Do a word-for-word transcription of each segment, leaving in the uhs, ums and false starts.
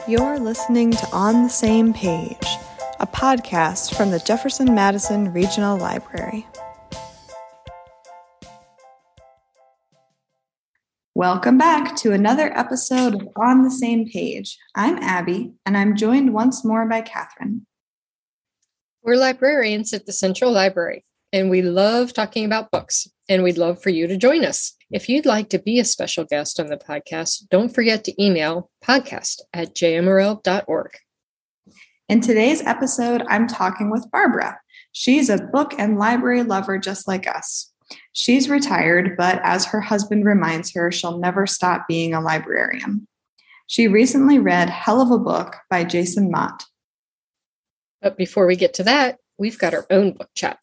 You're listening to On the Same Page, a podcast from the Jefferson Madison Regional Library. Welcome back to another episode of On the Same Page. I'm Abby, and I'm joined once more by Catherine. We're librarians at the Central Library, and we love talking about books, and we'd love for you to join us. If you'd like to be a special guest on the podcast, don't forget to email podcast at j m r l dot org. In today's episode, I'm talking with Barbara. She's a book and library lover just like us. She's retired, but as her husband reminds her, she'll never stop being a librarian. She recently read Hell of a Book by Jason Mott. But before we get to that, we've got our own book chat.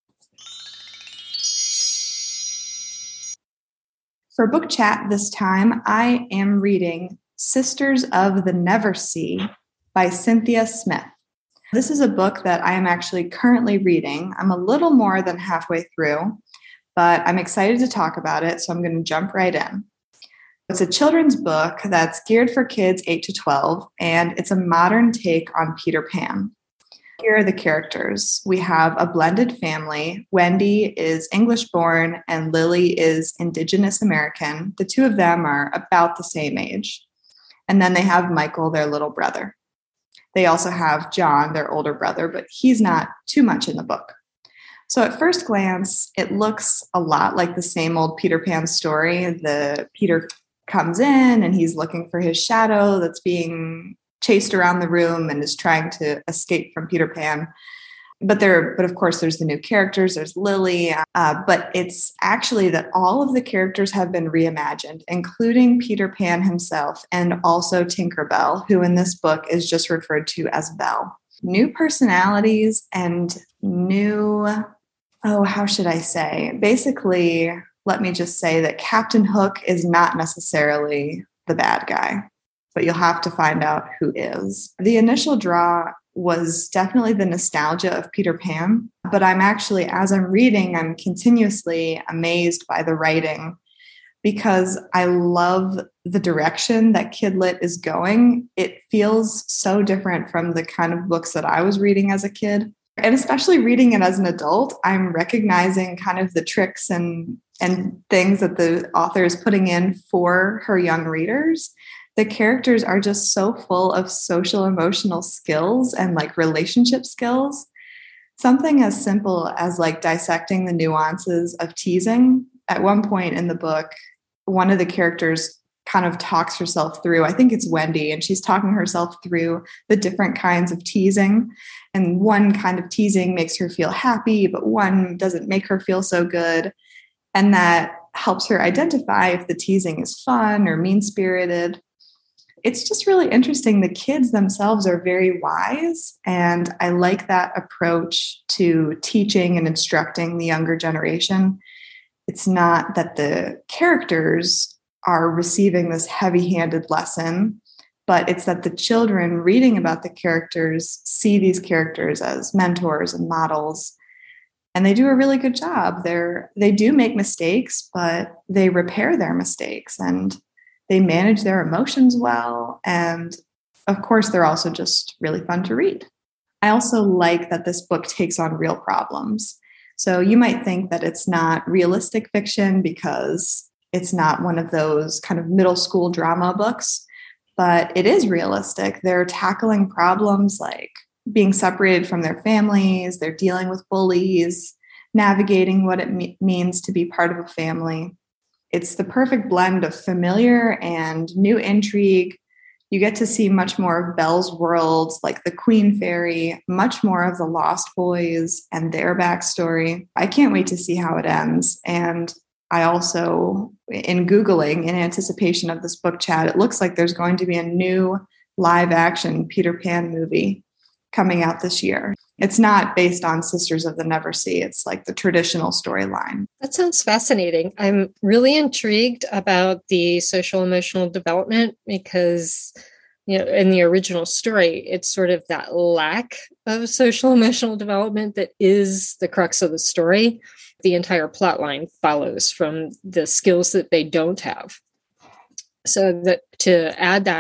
For book chat this time, I am reading Sisters of the Neversea by Cynthia Smith. This is a book that I am actually currently reading. I'm a little more than halfway through, but I'm excited to talk about it, so I'm going to jump right in. It's a children's book that's geared for kids eight to twelve, and it's a modern take on Peter Pan. Here are the characters. We have a blended family. Wendy is English-born and Lily is Indigenous American. The two of them are about the same age. And then they have Michael, their little brother. They also have John, their older brother, but he's not too much in the book. So at first glance, it looks a lot like the same old Peter Pan story. The Peter comes in and he's looking for his shadow that's being chased around the room and is trying to escape from Peter Pan. But there, but of course, there's the new characters. There's Lily, uh, but it's actually that all of the characters have been reimagined, including Peter Pan himself and also Tinkerbell, who in this book is just referred to as Belle. New personalities and new, oh, how should I say? Basically, let me just say that Captain Hook is not necessarily the bad guy, but you'll have to find out who is. The initial draw was definitely the nostalgia of Peter Pan, but I'm actually, as I'm reading, I'm continuously amazed by the writing because I love the direction that Kidlit is going. It feels so different from the kind of books that I was reading as a kid. And especially reading it as an adult, I'm recognizing kind of the tricks and, and things that the author is putting in for her young readers. The characters are just so full of social emotional skills and like relationship skills. Something as simple as like dissecting the nuances of teasing. At one point in the book, one of the characters kind of talks herself through, I think it's Wendy, and she's talking herself through the different kinds of teasing. And one kind of teasing makes her feel happy, but one doesn't make her feel so good. And that helps her identify if the teasing is fun or mean-spirited. It's just really interesting. The kids themselves are very wise, and I like that approach to teaching and instructing the younger generation. It's not that the characters are receiving this heavy-handed lesson, but it's that the children reading about the characters see these characters as mentors and models, and they do a really good job. They're, they do make mistakes, but they repair their mistakes, and they manage their emotions well. And of course, they're also just really fun to read. I also like that this book takes on real problems. So you might think that it's not realistic fiction because it's not one of those kind of middle school drama books, but it is realistic. They're tackling problems like being separated from their families. They're dealing with bullies, navigating what it me- means to be part of a family. It's the perfect blend of familiar and new intrigue. You get to see much more of Belle's world, like the Queen Fairy, much more of the Lost Boys and their backstory. I can't wait to see how it ends. And I also, in Googling, in anticipation of this book chat, it looks like there's going to be a new live action Peter Pan movie coming out this year. It's not based on Sisters of the Neversea. It's like the traditional storyline. That sounds fascinating. I'm really intrigued about the social emotional development because, you know, in the original story, it's sort of that lack of social emotional development that is the crux of the story. The entire plot line follows from the skills that they don't have. So that to add that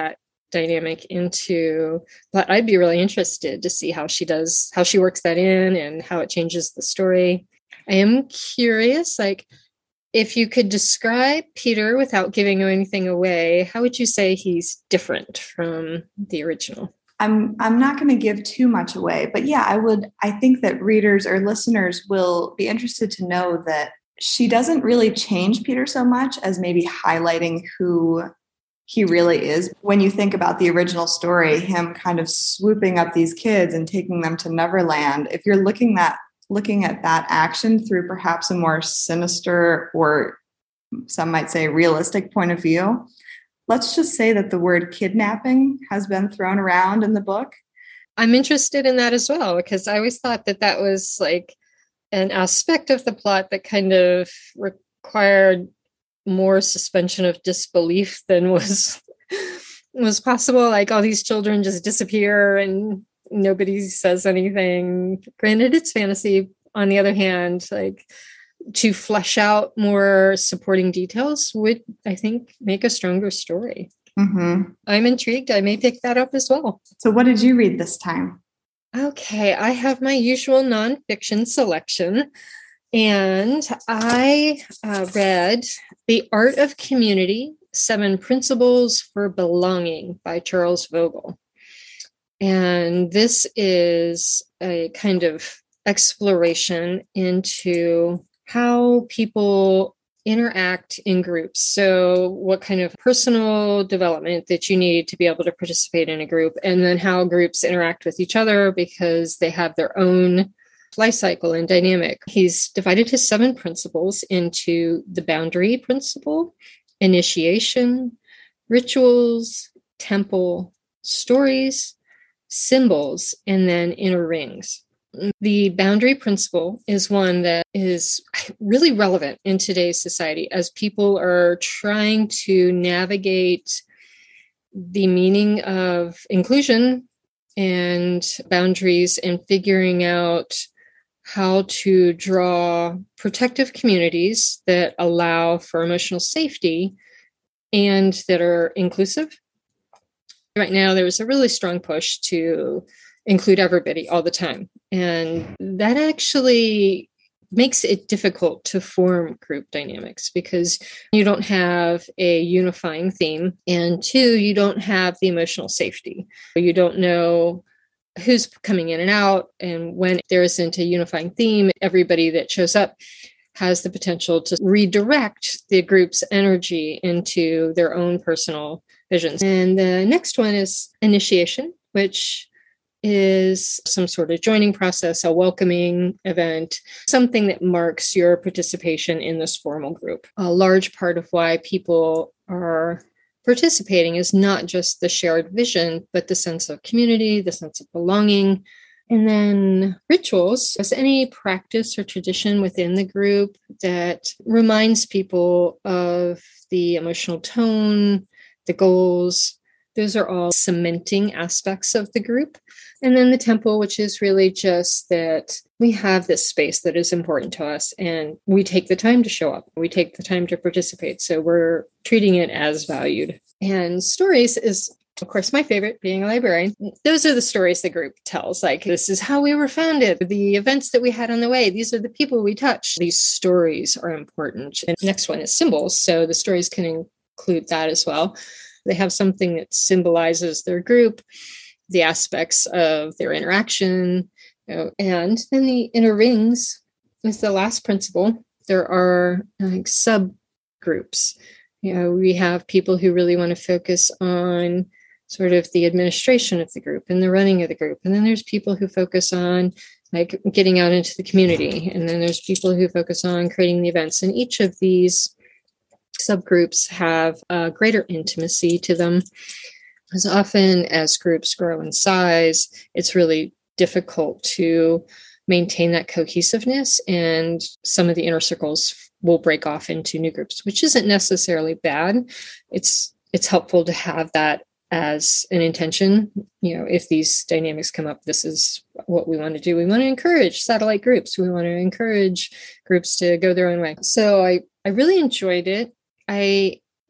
dynamic into, but I'd be really interested to see how she does, how she works that in and how it changes the story. I am curious, like, if you could describe Peter without giving anything away, how would you say he's different from the original? I'm I'm not going to give too much away, but yeah, I would I think that readers or listeners will be interested to know that she doesn't really change Peter so much as maybe highlighting who he really is. When you think about the original story, him kind of swooping up these kids and taking them to Neverland, if you're looking at looking at that action through perhaps a more sinister, or some might say realistic point of view, let's just say that the word kidnapping has been thrown around in the book. I'm interested in that as well, because I always thought that that was like an aspect of the plot that kind of required more suspension of disbelief than was was possible. Like, all these children just disappear and nobody says anything. Granted, it's fantasy. On the other hand, like, to flesh out more supporting details would, I think, make a stronger story. Mm-hmm. I'm intrigued. I may pick that up as well. So what did you read this time? Okay, I have my usual nonfiction selection, and I uh, read The Art of Community, Seven Principles for Belonging by Charles Vogel. And this is a kind of exploration into how people interact in groups. So what kind of personal development that you need to be able to participate in a group, and then how groups interact with each other because they have their own life cycle and dynamic. He's divided his seven principles into the boundary principle, initiation, rituals, temple, stories, symbols, and then inner rings. The boundary principle is one that is really relevant in today's society as people are trying to navigate the meaning of inclusion and boundaries and figuring out how to draw protective communities that allow for emotional safety and that are inclusive. Right now, there's a really strong push to include everybody all the time. And that actually makes it difficult to form group dynamics because you don't have a unifying theme. And two, you don't have the emotional safety. You don't know who's coming in and out. And when there isn't a unifying theme, everybody that shows up has the potential to redirect the group's energy into their own personal visions. And the next one is initiation, which is some sort of joining process, a welcoming event, something that marks your participation in this formal group. A large part of why people are participating is not just the shared vision, but the sense of community, the sense of belonging. And then rituals is any practice or tradition within the group that reminds people of the emotional tone, the goals. Those are all cementing aspects of the group. And then the temple, which is really just that we have this space that is important to us and we take the time to show up. We take the time to participate. So we're treating it as valued. And stories is, of course, my favorite, being a librarian. Those are the stories the group tells. Like, this is how we were founded, the events that we had on the way. These are the people we touched. These stories are important. And the next one is symbols. So the stories can include that as well. They have something that symbolizes their group, the aspects of their interaction. You know, and then the inner rings is the last principle. There are like subgroups. You know, we have people who really want to focus on sort of the administration of the group and the running of the group. And then there's people who focus on like getting out into the community. And then there's people who focus on creating the events. And each of these subgroups have a greater intimacy to them. As often as groups grow in size, it's really difficult to maintain that cohesiveness, and some of the inner circles will break off into new groups, which isn't necessarily bad. It's it's helpful to have that as an intention. You know, if these dynamics come up, this is what we want to do. We want to encourage satellite groups. We want to encourage groups to go their own way. So I, I really enjoyed it. I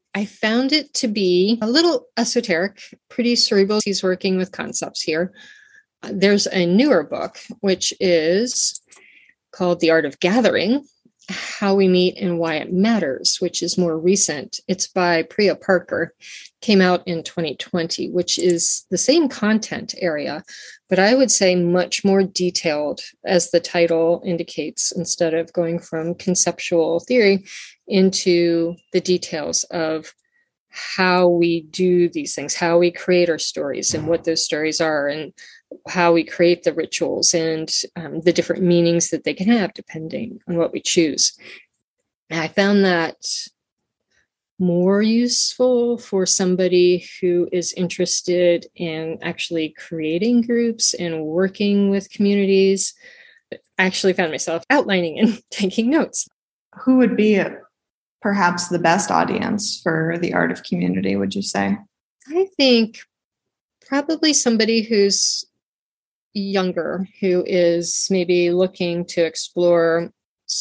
I found it to be a little esoteric, pretty cerebral. He's working with concepts here. There's a newer book, which is called The Art of Gathering, How We Meet and Why It Matters, which is more recent. It's by Priya Parker, came out in twenty twenty, which is the same content area, but I would say much more detailed, as the title indicates, instead of going from conceptual theory into the details of how we do these things, how we create our stories and what those stories are, and how we create the rituals and um, the different meanings that they can have depending on what we choose. And I found that more useful for somebody who is interested in actually creating groups and working with communities. I actually found myself outlining and taking notes. Who would be a, perhaps the best audience for The Art of Community, would you say? I think probably somebody who's younger, who is maybe looking to explore.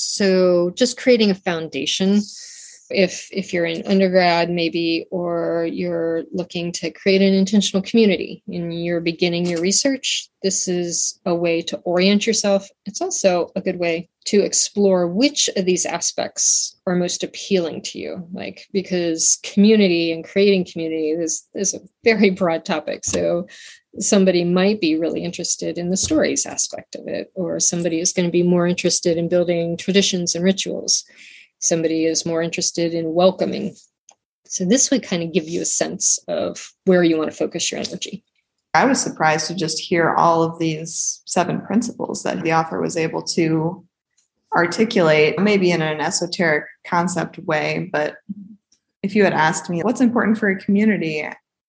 So just creating a foundation. If if you're in undergrad, maybe, or you're looking to create an intentional community and you're beginning your research, this is a way to orient yourself. It's also a good way to explore which of these aspects are most appealing to you, like, because community and creating community is, is a very broad topic. So somebody might be really interested in the stories aspect of it, or somebody is going to be more interested in building traditions and rituals. Somebody is more interested in welcoming. So this would kind of give you a sense of where you want to focus your energy. I was surprised to just hear all of these seven principles that the author was able to articulate, maybe in an esoteric concept way. But if you had asked me what's important for a community,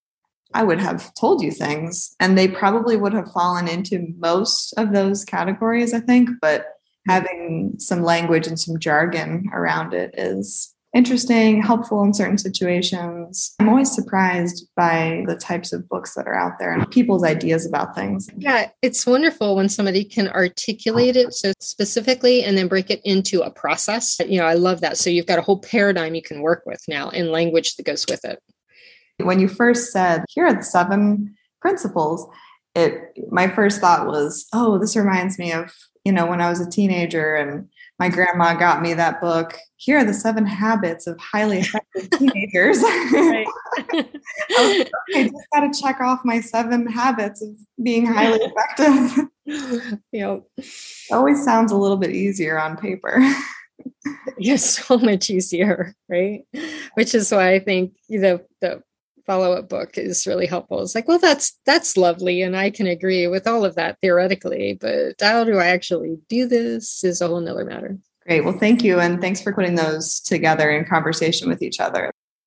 I would have told you things, and they probably would have fallen into most of those categories, I think. But having some language and some jargon around it is interesting, helpful in certain situations. I'm always surprised by the types of books that are out there and people's ideas about things. Yeah, it's wonderful when somebody can articulate it so specifically and then break it into a process. You know, I love that. So you've got a whole paradigm you can work with now and language that goes with it. When you first said, here are the seven principles, it my first thought was, oh, this reminds me of, you know, when I was a teenager and my grandma got me that book, here are the seven habits of highly effective teenagers. Right. I was like, okay, just got to check off my seven habits of being highly effective. Yep. It always sounds a little bit easier on paper. Yes, so much easier, right? Which is why I think the the follow-up book is really helpful. It's like, well, that's that's lovely, and I can agree with all of that theoretically, but how do I actually do this is a whole nother matter. Great. Well, thank you, and thanks for putting those together in conversation with each other.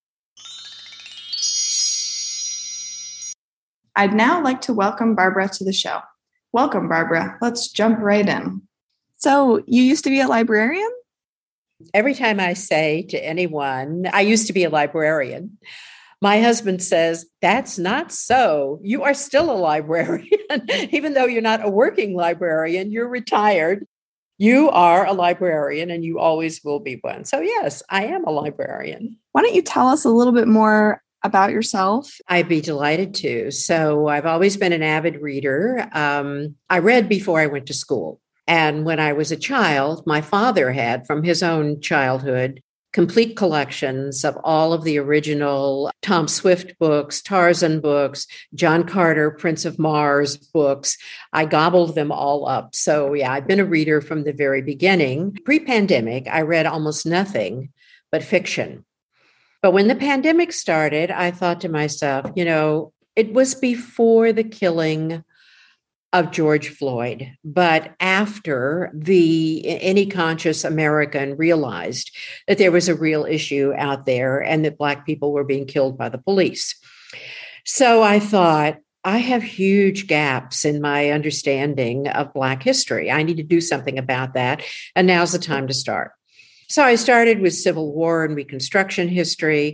I'd now like to welcome Barbara to the show. Welcome, Barbara. Let's jump right in. So, you used to be a librarian? Every time I say to anyone, I used to be a librarian, my husband says, that's not so. You are still a librarian. Even though you're not a working librarian, you're retired. You are a librarian and you always will be one. So yes, I am a librarian. Why don't you tell us a little bit more about yourself? I'd be delighted to. So I've always been an avid reader. Um, I read before I went to school. And when I was a child, my father had, from his own childhood, complete collections of all of the original Tom Swift books, Tarzan books, John Carter, Prince of Mars books. I gobbled them all up. So yeah, I've been a reader from the very beginning. Pre-pandemic, I read almost nothing but fiction. But when the pandemic started, I thought to myself, you know, it was before the killing of George Floyd, but after the any conscious American realized that there was a real issue out there and that Black people were being killed by the police. So I thought, I have huge gaps in my understanding of Black history. I need to do something about that. And now's the time to start. So I started with Civil War and Reconstruction history.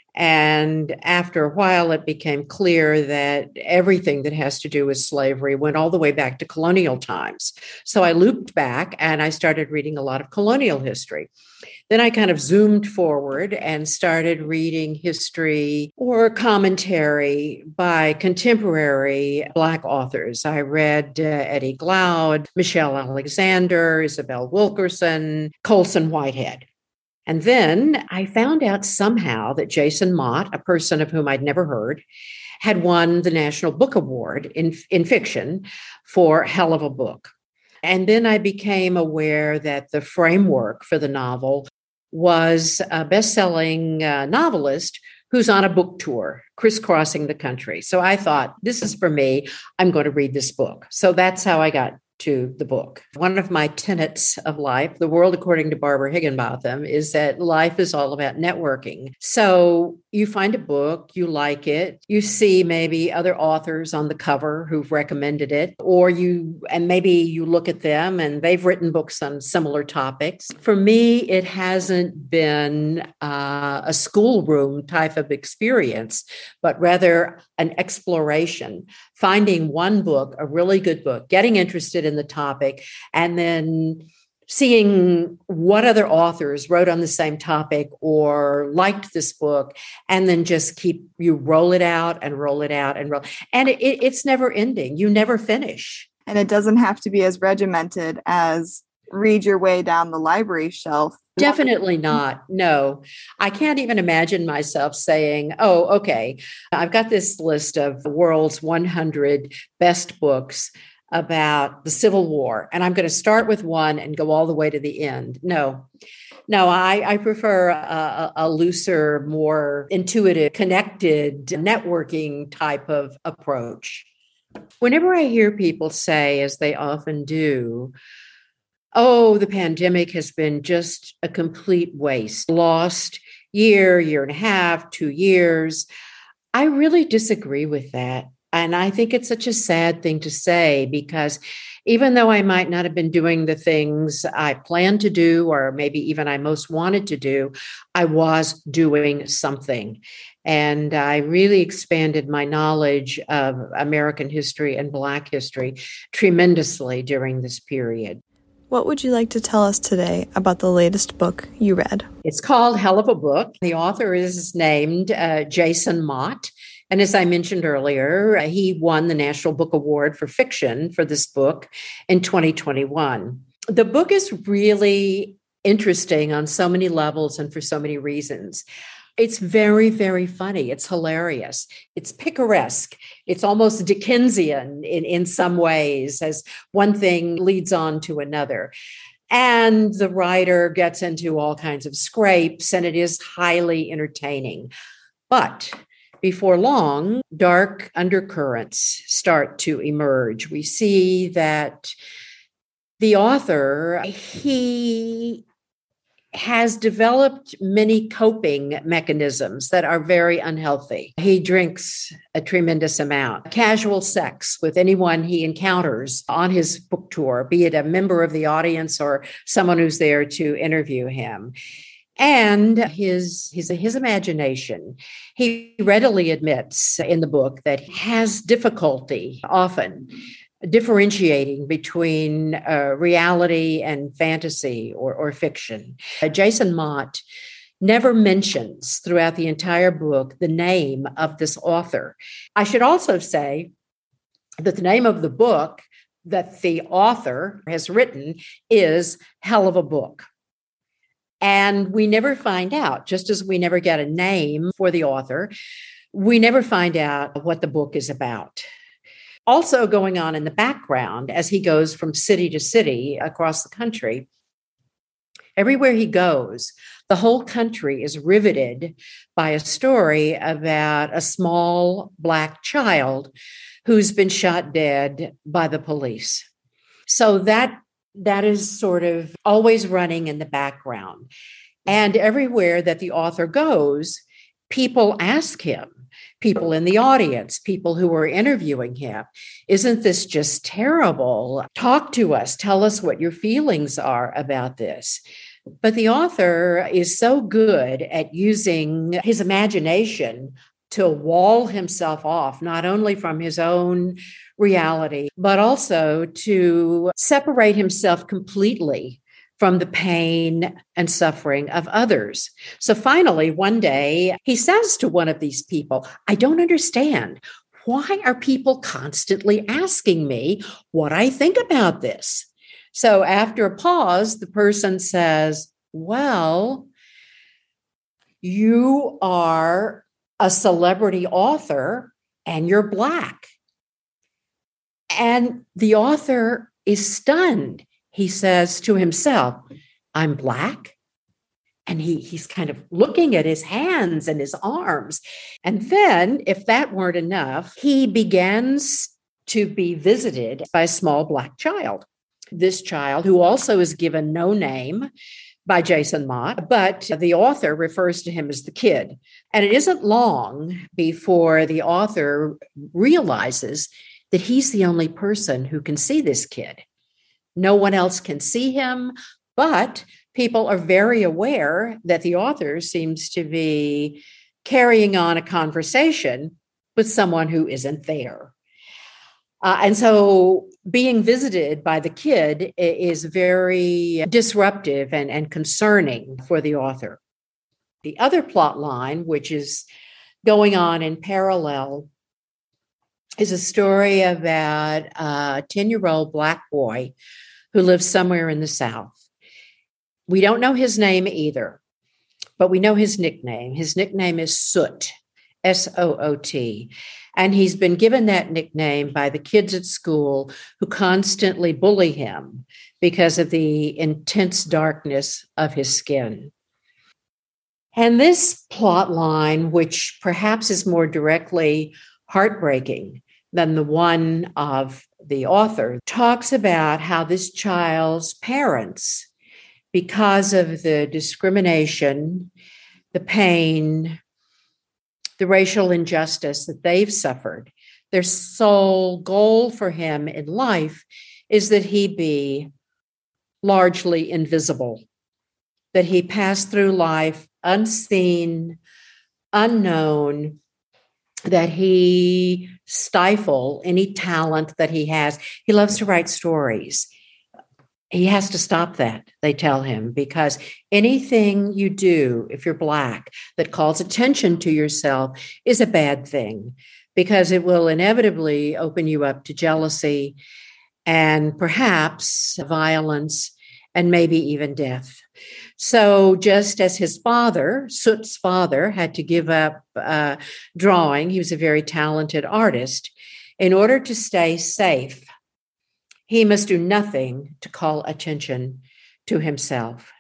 And after a while, it became clear that everything that has to do with slavery went all the way back to colonial times. So I looped back and I started reading a lot of colonial history. Then I kind of zoomed forward and started reading history or commentary by contemporary Black authors. I read uh, Eddie Glaude, Michelle Alexander, Isabel Wilkerson, Colson Whitehead. And then I found out somehow that Jason Mott, a person of whom I'd never heard, had won the National Book Award in, in fiction for Hell of a Book. And then I became aware that the framework for the novel was a best-selling uh, novelist who's on a book tour, crisscrossing the country. So I thought, this is for me. I'm going to read this book. So that's how I got to the book. One of my tenets of life, The World According to Barbara Higginbotham, is that life is all about networking. So you find a book, you like it, you see maybe other authors on the cover who've recommended it, or you, and maybe you look at them and they've written books on similar topics. For me, it hasn't been uh, a schoolroom type of experience, but rather an exploration, finding one book, a really good book, getting interested in the topic, and then seeing what other authors wrote on the same topic or liked this book, and then just keep, you roll it out and roll it out and roll. And it, it's never ending. You never finish. And it doesn't have to be as regimented as read your way down the library shelf. Definitely not. No, I can't even imagine myself saying, oh, okay, I've got this list of the world's one hundred best books about the Civil War, and I'm going to start with one and go all the way to the end. No, no, I, I prefer a, a looser, more intuitive, connected, networking type of approach. Whenever I hear people say, as they often do, oh, the pandemic has been just a complete waste, lost year, year and a half, two years, I really disagree with that. And I think it's such a sad thing to say, because even though I might not have been doing the things I planned to do, or maybe even I most wanted to do, I was doing something. And I really expanded my knowledge of American history and Black history tremendously during this period. What would you like to tell us today about the latest book you read? It's called Hell of a Book. The author is named uh, Jason Mott. And as I mentioned earlier, he won the National Book Award for fiction for this book in twenty twenty-one. The book is really interesting on so many levels and for so many reasons. It's very, very funny. It's hilarious. It's picaresque. It's almost Dickensian in, in some ways, as one thing leads on to another. And the writer gets into all kinds of scrapes, and it is highly entertaining. But before long, dark undercurrents start to emerge. We see that the author, he has developed many coping mechanisms that are very unhealthy. He drinks a tremendous amount, casual sex with anyone he encounters on his book tour, be it a member of the audience or someone who's there to interview him. And his, his, his imagination. He readily admits in the book that he has difficulty often differentiating between uh, reality and fantasy or, or fiction. Uh, Jason Mott never mentions throughout the entire book the name of this author. I should also say that the name of the book that the author has written is Hell of a Book. And we never find out, just as we never get a name for the author, we never find out what the book is about. Also going on in the background, as he goes from city to city across the country, everywhere he goes, the whole country is riveted by a story about a small Black child who's been shot dead by the police. So that That is sort of always running in the background. And everywhere that the author goes, people ask him, people in the audience, people who are interviewing him, isn't this just terrible? Talk to us. Tell us what your feelings are about this. But the author is so good at using his imagination to wall himself off, not only from his own reality, but also to separate himself completely from the pain and suffering of others. So finally, one day, he says to one of these people, I don't understand. Why are people constantly asking me what I think about this? So after a pause, the person says, well, you are a celebrity author and you're Black. And the author is stunned. He says to himself, I'm Black. And he, he's kind of looking at his hands and his arms. And then, if that weren't enough, he begins to be visited by a small Black child. This child, who also is given no name by Jason Mott, but the author refers to him as the kid. And it isn't long before the author realizes that he's the only person who can see this kid. No one else can see him, but people are very aware that the author seems to be carrying on a conversation with someone who isn't there. Uh, and so being visited by the kid is very disruptive and, and concerning for the author. The other plot line, which is going on in parallel, is a story about a ten-year-old Black boy who lives somewhere in the South. We don't know his name either, but we know his nickname. His nickname is Soot, S O O T. And he's been given that nickname by the kids at school who constantly bully him because of the intense darkness of his skin. And this plot line, which perhaps is more directly heartbreaking than the one of the author, talks about how this child's parents, because of the discrimination, the pain, the racial injustice that they've suffered, their sole goal for him in life is that he be largely invisible, that he pass through life unseen, unknown, that he stifle any talent that he has. He loves to write stories. He has to stop that, they tell him, because anything you do, if you're Black, that calls attention to yourself is a bad thing, because it will inevitably open you up to jealousy and perhaps violence and maybe even death. So just as his father, Soot's father, had to give up uh, drawing, he was a very talented artist, in order to stay safe, he must do nothing to call attention to himself.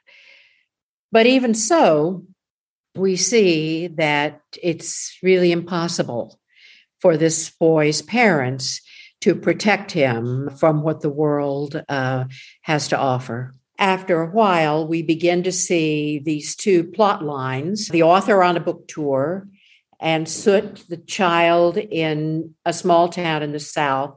But even so, we see that it's really impossible for this boy's parents to protect him from what the world uh, has to offer. After a while, we begin to see these two plot lines, the author on a book tour and Soot, the child in a small town in the South,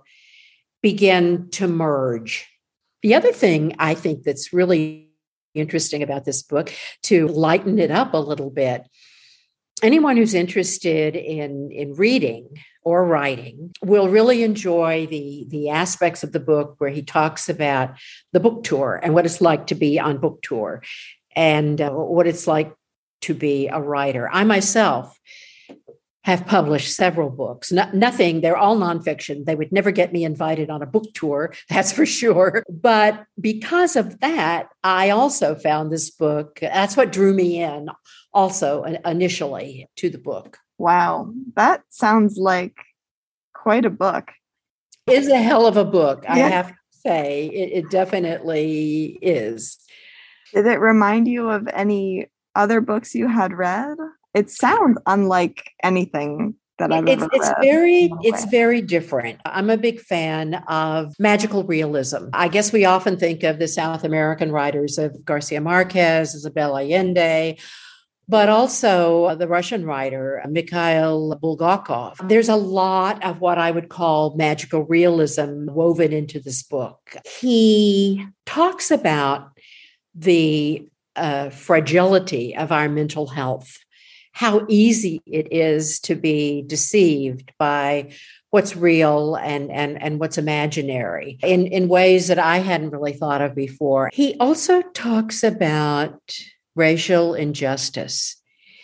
begin to merge. The other thing I think that's really interesting about this book, to lighten it up a little bit, anyone who's interested in, in reading or writing will really enjoy the, the aspects of the book where he talks about the book tour and what it's like to be on book tour and uh, what it's like to be a writer. I myself have published several books. No, nothing, they're all nonfiction. They would never get me invited on a book tour, that's for sure. But because of that, I also found this book, that's what drew me in also initially to the book. Wow, that sounds like quite a book. It's a hell of a book, Yeah. I have to say. It, it definitely is. Did it remind you of any other books you had read? It sounds unlike anything that I've It's, ever it's read. very, it's very different. I'm a big fan of magical realism. I guess we often think of the South American writers of Garcia Marquez, Isabel Allende, but also the Russian writer, Mikhail Bulgakov. There's a lot of what I would call magical realism woven into this book. He talks about the uh, fragility of our mental health, how easy it is to be deceived by what's real and, and, and what's imaginary in, in ways that I hadn't really thought of before. He also talks about racial injustice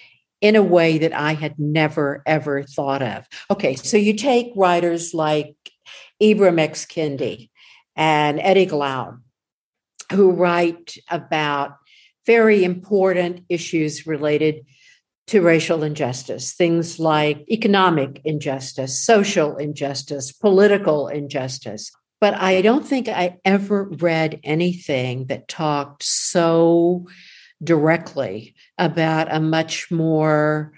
in a way that I had never, ever thought of. Okay, so you take writers like Ibram X. Kendi and Eddie Glaude, who write about very important issues related to racial injustice, things like economic injustice, social injustice, political injustice. But I don't think I ever read anything that talked so directly about a much more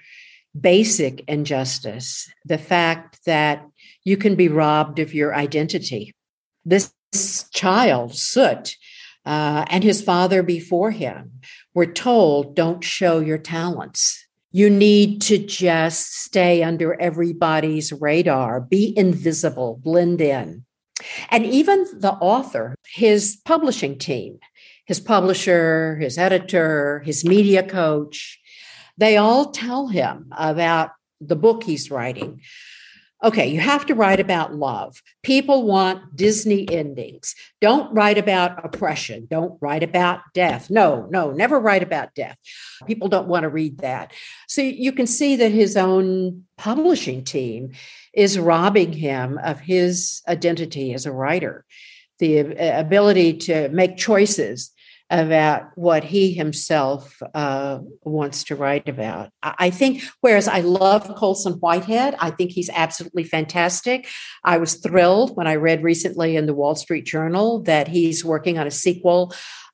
basic injustice, the fact that you can be robbed of your identity. This child, Soot, uh, and his father before him were told, don't show your talents. You need to just stay under everybody's radar, be invisible, blend in. And even the author, his publishing team, his publisher, his editor, his media coach, they all tell him about the book he's writing. Okay, you have to write about love. People want Disney endings. Don't write about oppression. Don't write about death. No, no, never write about death. People don't want to read that. So you can see that his own publishing team is robbing him of his identity as a writer, the ability to make choices about what he himself uh, wants to write about. I think, whereas I love Colson Whitehead, I think he's absolutely fantastic. I was thrilled when I read recently in the Wall Street Journal that he's working on a sequel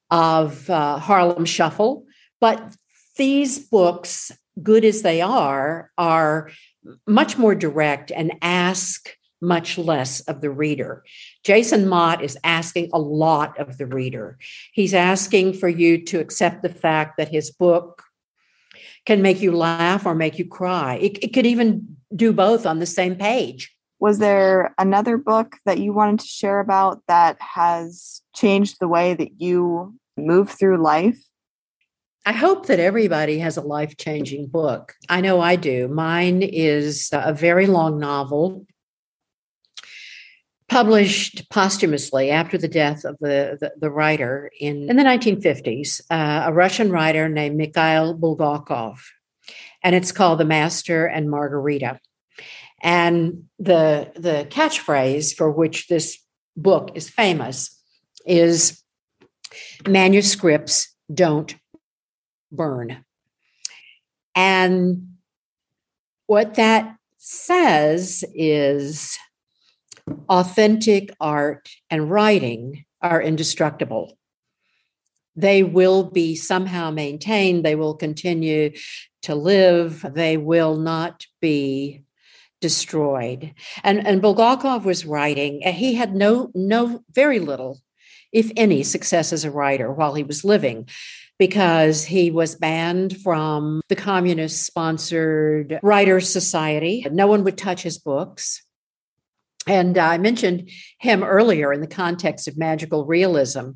of uh, Harlem Shuffle. But these books, good as they are, are much more direct and ask much less of the reader. Jason Mott is asking a lot of the reader. He's asking for you to accept the fact that his book can make you laugh or make you cry. It, it could even do both on the same page. Was there another book that you wanted to share about that has changed the way that you move through life? I hope that everybody has a life-changing book. I know I do. Mine is a very long novel, published posthumously after the death of the, the, the writer in, in the nineteen fifties, uh, a Russian writer named Mikhail Bulgakov. And it's called The Master and Margarita. And the, the catchphrase for which this book is famous is manuscripts don't burn. And what that says is authentic art and writing are indestructible. They will be somehow maintained. They will continue to live. They will not be destroyed. And, and Bulgakov was writing, and he had no, no, very little, if any, success as a writer while he was living, because he was banned from the communist-sponsored Writers' Society. No one would touch his books. And I mentioned him earlier in the context of magical realism.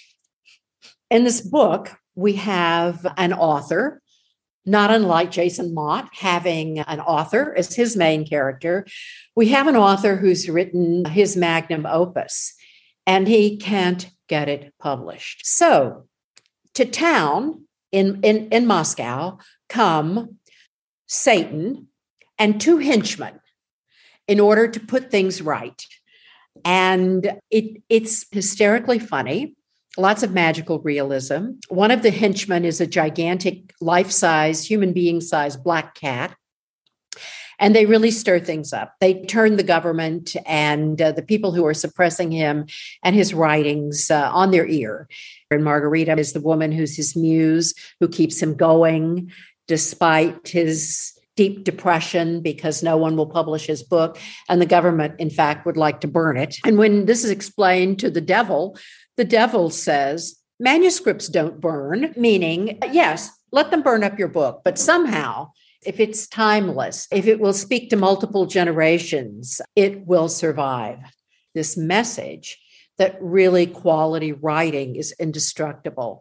In this book, we have an author, not unlike Jason Mott, having an author as his main character. We have an author who's written his magnum opus, and he can't get it published. So to town in, in, in Moscow come Satan and two henchmen in order to put things right. And it, it's hysterically funny, lots of magical realism. One of the henchmen is a gigantic life-size, human being-sized black cat. And they really stir things up. They turn the government and uh, the people who are suppressing him and his writings uh, on their ear. And Margarita is the woman who's his muse, who keeps him going despite his deep depression because no one will publish his book. And the government, in fact, would like to burn it. And when this is explained to the devil, the devil says, manuscripts don't burn, meaning, yes, let them burn up your book. But somehow, if it's timeless, if it will speak to multiple generations, it will survive. This message that really quality writing is indestructible.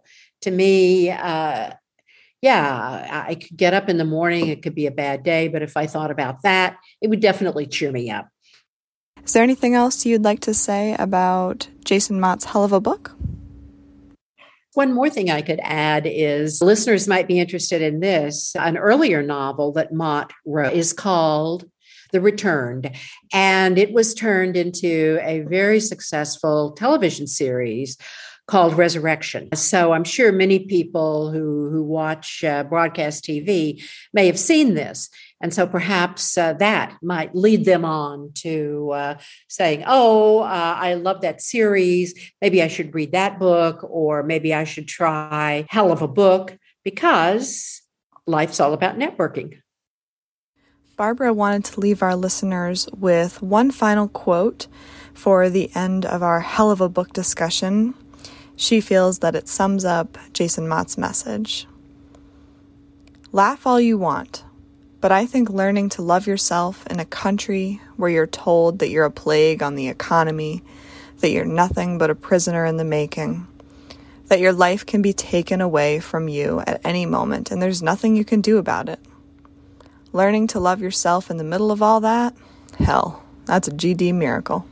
To me, uh, yeah, I could get up in the morning. It could be a bad day, but if I thought about that, it would definitely cheer me up. Is there anything else you'd like to say about Jason Mott's hell of a book? One more thing I could add is listeners might be interested in this. An earlier novel that Mott wrote is called The Returned, and it was turned into a very successful television series called Resurrection. So I'm sure many people who, who watch uh, broadcast T V may have seen this. And so perhaps uh, that might lead them on to uh, saying, oh, uh, I love that series. Maybe I should read that book, or maybe I should try Hell of a Book, because life's all about networking. Barbara wanted to leave our listeners with one final quote for the end of our Hell of a Book discussion. She feels that it sums up Jason Mott's message. Laugh all you want, but I think learning to love yourself in a country where you're told that you're a plague on the economy, that you're nothing but a prisoner in the making, that your life can be taken away from you at any moment and there's nothing you can do about it. Learning to love yourself in the middle of all that? Hell, that's a G D miracle.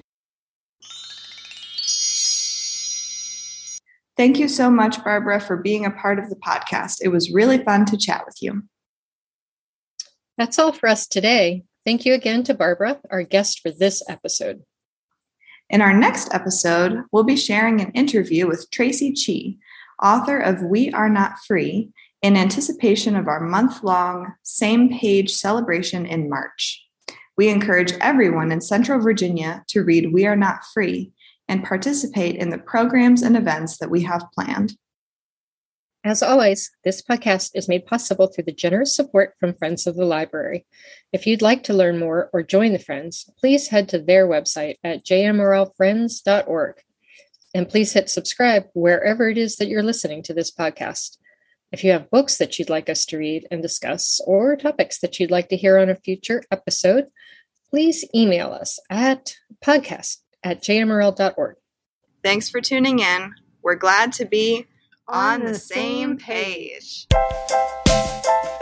Thank you so much, Barbara, for being a part of the podcast. It was really fun to chat with you. That's all for us today. Thank you again to Barbara, our guest for this episode. In our next episode, we'll be sharing an interview with Tracy Chee, author of We Are Not Free, in anticipation of our month-long Same Page celebration in March. We encourage everyone in Central Virginia to read We Are Not Free and participate in the programs and events that we have planned. As always, this podcast is made possible through the generous support from Friends of the Library. If you'd like to learn more or join the Friends, please head to their website at j m r l friends dot org. And please hit subscribe wherever it is that you're listening to this podcast. If you have books that you'd like us to read and discuss, or topics that you'd like to hear on a future episode, please email us at podcast at j m r l dot org. Thanks for tuning in. We're glad to be on the same page.